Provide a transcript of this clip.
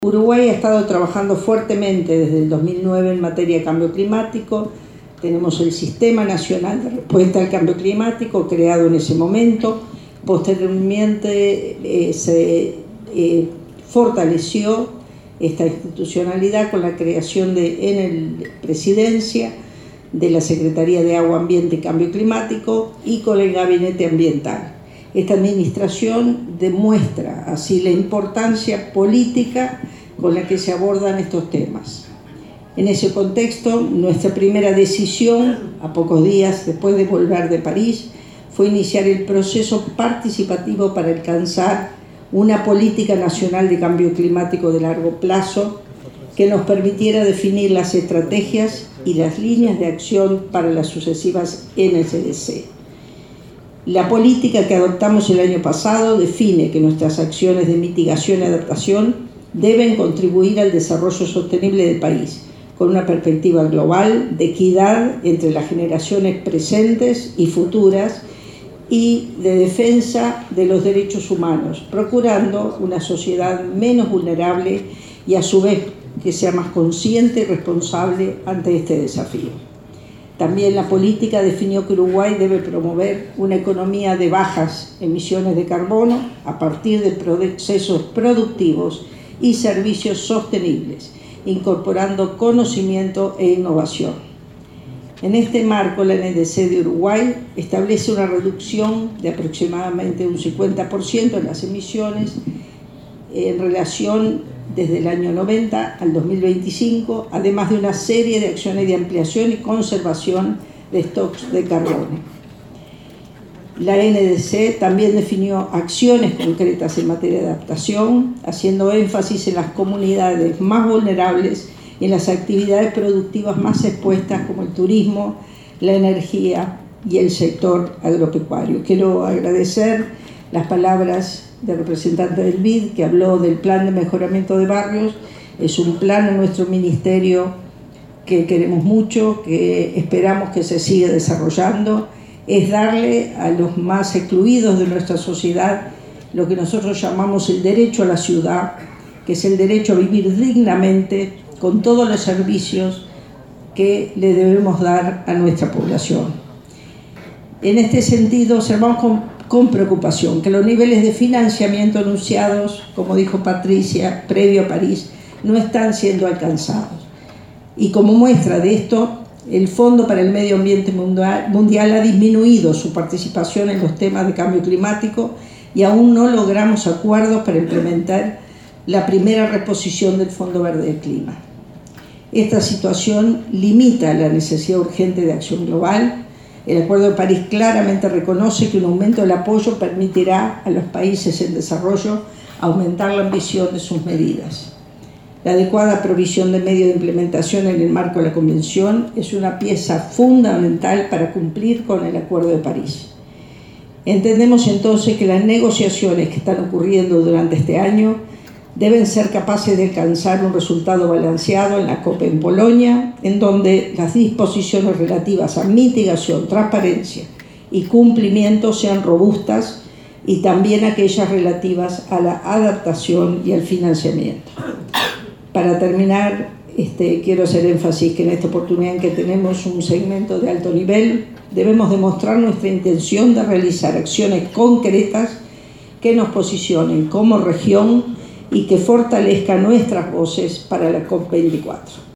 Uruguay ha estado trabajando fuertemente desde el 2009 en materia de cambio climático. Tenemos el Sistema Nacional de Respuesta al Cambio Climático, creado en ese momento. Posteriormente se fortaleció esta institucionalidad con la creación en la Presidencia de la Secretaría de Agua, Ambiente y Cambio Climático y con el Gabinete Ambiental. Esta administración demuestra así la importancia política con la que se abordan estos temas. En ese contexto, nuestra primera decisión, a pocos días después de volver de París, fue iniciar el proceso participativo para alcanzar una política nacional de cambio climático de largo plazo que nos permitiera definir las estrategias y las líneas de acción para las sucesivas NDC. La política que adoptamos el año pasado define que nuestras acciones de mitigación y adaptación deben contribuir al desarrollo sostenible del país, con una perspectiva global de equidad entre las generaciones presentes y futuras y de defensa de los derechos humanos, procurando una sociedad menos vulnerable y a su vez que sea más consciente y responsable ante este desafío. También la política definió que Uruguay debe promover una economía de bajas emisiones de carbono a partir de procesos productivos y servicios sostenibles, incorporando conocimiento e innovación. En este marco, la NDC de Uruguay establece una reducción de aproximadamente un 50% en las emisiones en relación desde el año 90 al 2025, además de una serie de acciones de ampliación y conservación de stocks de carbono. La NDC también definió acciones concretas en materia de adaptación, haciendo énfasis en las comunidades más vulnerables y en las actividades productivas más expuestas como el turismo, la energía y el sector agropecuario. Quiero agradecer las palabras del representante del BID, que habló del plan de mejoramiento de barrios. Es un plan en nuestro ministerio que queremos mucho, que esperamos que se siga desarrollando. Es darle a los más excluidos de nuestra sociedad lo que nosotros llamamos el derecho a la ciudad, que es el derecho a vivir dignamente con todos los servicios que le debemos dar a nuestra población. En este sentido, observamos con preocupación que los niveles de financiamiento anunciados, como dijo Patricia, previo a París, no están siendo alcanzados. Y como muestra de esto, el Fondo para el Medio Ambiente Mundial ha disminuido su participación en los temas de cambio climático y aún no logramos acuerdos para implementar la primera reposición del Fondo Verde del Clima. Esta situación limita la necesidad urgente de acción global. El Acuerdo de París claramente reconoce que un aumento del apoyo permitirá a los países en desarrollo aumentar la ambición de sus medidas. La adecuada provisión de medios de implementación en el marco de la Convención es una pieza fundamental para cumplir con el Acuerdo de París. Entendemos entonces que las negociaciones que están ocurriendo durante este año deben ser capaces de alcanzar un resultado balanceado en la COP en Polonia, en donde las disposiciones relativas a mitigación, transparencia y cumplimiento sean robustas y también aquellas relativas a la adaptación y al financiamiento. Para terminar, quiero hacer énfasis que en esta oportunidad en que tenemos un segmento de alto nivel, debemos demostrar nuestra intención de realizar acciones concretas que nos posicionen como región y que fortalezca nuestras voces para la COP24.